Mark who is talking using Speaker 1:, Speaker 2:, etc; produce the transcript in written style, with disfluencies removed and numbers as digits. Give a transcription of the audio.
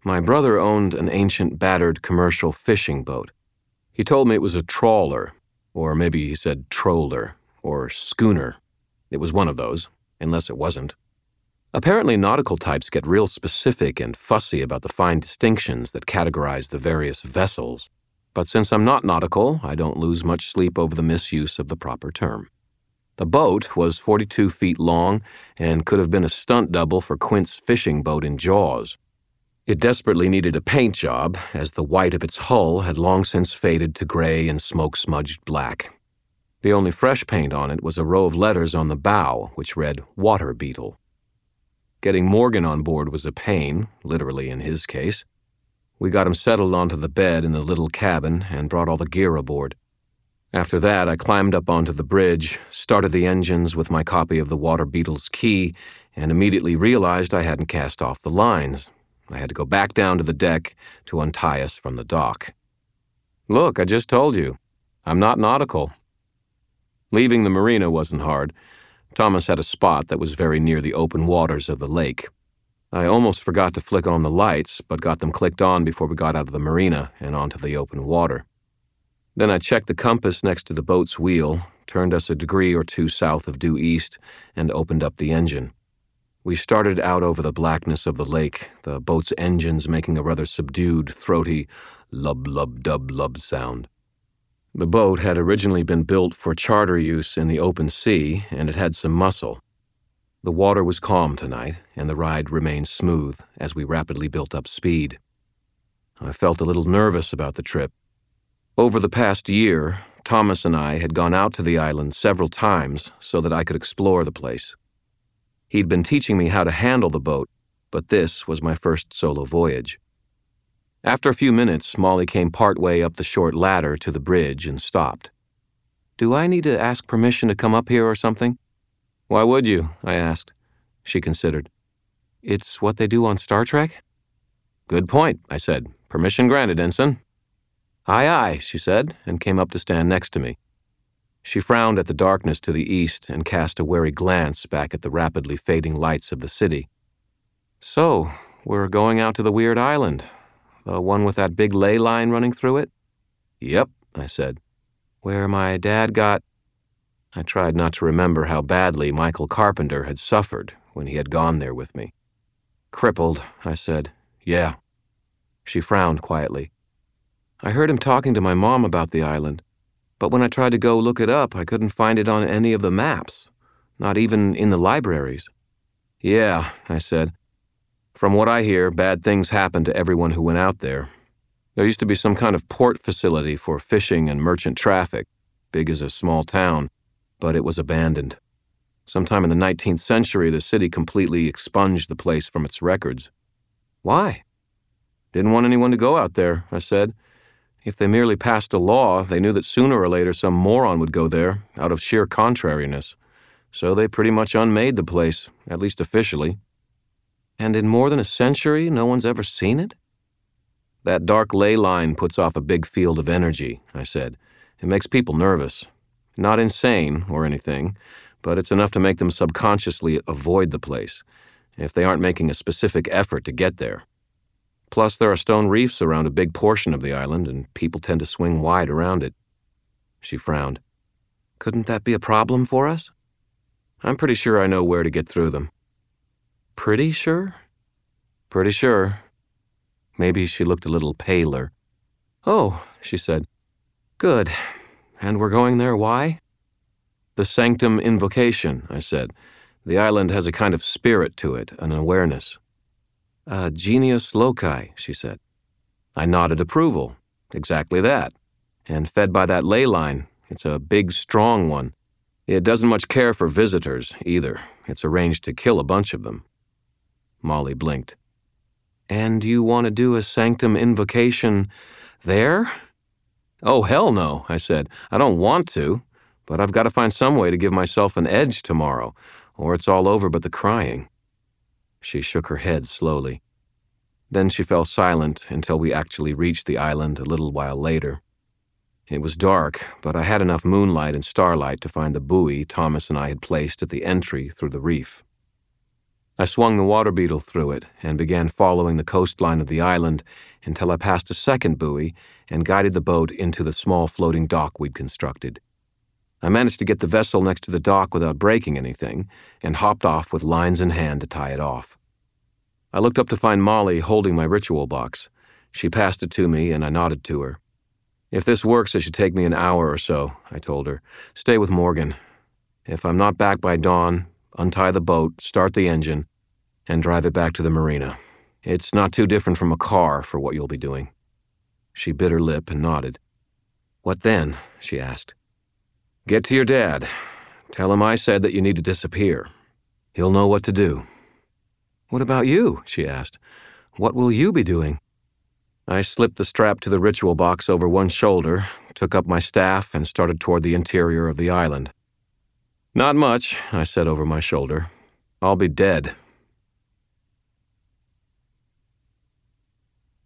Speaker 1: My brother owned an ancient, battered commercial fishing boat. He told me it was a trawler, or maybe he said troller, or schooner. It was one of those, unless it wasn't. Apparently, nautical types get real specific and fussy about the fine distinctions that categorize the various vessels. But since I'm not nautical, I don't lose much sleep over the misuse of the proper term. The boat was 42 feet long and could have been a stunt double for Quint's fishing boat in Jaws. It desperately needed a paint job, as the white of its hull had long since faded to gray and smoke-smudged black. The only fresh paint on it was a row of letters on the bow, which read Water Beetle. Getting Morgan on board was a pain, literally in his case. We got him settled onto the bed in the little cabin and brought all the gear aboard. After that, I climbed up onto the bridge, started the engines with my copy of the Water Beetle's key, and immediately realized I hadn't cast off the lines. I had to go back down to the deck to untie us from the dock. Look, I just told you. I'm not nautical. Leaving the marina wasn't hard. Thomas had a spot that was very near the open waters of the lake. I almost forgot to flick on the lights, but got them clicked on before we got out of the marina and onto the open water. Then I checked the compass next to the boat's wheel, turned us a degree or two south of due east, and opened up the engine. We started out over the blackness of the lake, the boat's engines making a rather subdued, throaty lub-lub-dub-lub sound. The boat had originally been built for charter use in the open sea, and it had some muscle. The water was calm tonight, and the ride remained smooth as we rapidly built up speed. I felt a little nervous about the trip. Over the past year, Thomas and I had gone out to the island several times so that I could explore the place. He'd been teaching me how to handle the boat, but this was my first solo voyage. After a few minutes, Molly came partway up the short ladder to the bridge and stopped. "Do I need to ask permission to come up here or something?" "Why would you?" I asked. She considered. "It's what they do on Star Trek?" "Good point," I said. "Permission granted, Ensign." "Aye, aye," she said, and came up to stand next to me. She frowned at the darkness to the east and cast a wary glance back at the rapidly fading lights of the city. "So, we're going out to the weird island, the one with that big ley line running through it?" "Yep," I said. "Where my dad got—" I tried not to remember how badly Michael Carpenter had suffered when he had gone there with me. "Crippled," I said. "Yeah." She frowned quietly. "I heard him talking to my mom about the island, but when I tried to go look it up, I couldn't find it on any of the maps, not even in the libraries." "Yeah," I said. "From what I hear, bad things happened to everyone who went out there. There used to be some kind of port facility for fishing and merchant traffic, big as a small town, but it was abandoned. Sometime in the 19th century, the city completely expunged the place from its records." "Why?" "Didn't want anyone to go out there," I said. "If they merely passed a law, they knew that sooner or later some moron would go there, out of sheer contrariness. So they pretty much unmade the place, at least officially." "And in more than a century, no one's ever seen it?" "That dark ley line puts off a big field of energy," I said. "It makes people nervous. Not insane or anything, but it's enough to make them subconsciously avoid the place, if they aren't making a specific effort to get there. Plus, there are stone reefs around a big portion of the island, and people tend to swing wide around it." She frowned. "Couldn't that be a problem for us?" "I'm pretty sure I know where to get through them." "Pretty sure?" "Pretty sure." Maybe she looked a little paler. "Oh," she said. "Good. And we're going there, why?" "The Sanctum Invocation," I said. "The island has a kind of spirit to it, an awareness." "Genius loci," she said. I nodded approval. "Exactly that. And fed by that ley line. It's a big, strong one. It doesn't much care for visitors, either. It's arranged to kill a bunch of them." Molly blinked. "And you want to do a Sanctum Invocation there?" "Oh, hell no," I said. "I don't want to, but I've got to find some way to give myself an edge tomorrow, or it's all over but the crying." She shook her head slowly. Then she fell silent until we actually reached the island a little while later. It was dark, but I had enough moonlight and starlight to find the buoy Thomas and I had placed at the entry through the reef. I swung the water beetle through it and began following the coastline of the island until I passed a second buoy and guided the boat into the small floating dock we'd constructed. I managed to get the vessel next to the dock without breaking anything and hopped off with lines in hand to tie it off. I looked up to find Molly holding my ritual box. She passed it to me and I nodded to her. "If this works, it should take me an hour or so," I told her. "Stay with Morgan. If I'm not back by dawn, untie the boat, start the engine, and drive it back to the marina. It's not too different from a car for what you'll be doing." She bit her lip and nodded. "What then?" she asked. "Get to your dad. Tell him I said that you need to disappear. He'll know what to do." "What about you?" she asked. "What will you be doing?" I slipped the strap to the ritual box over one shoulder, took up my staff, and started toward the interior of the island. "Not much," I said over my shoulder. "I'll be dead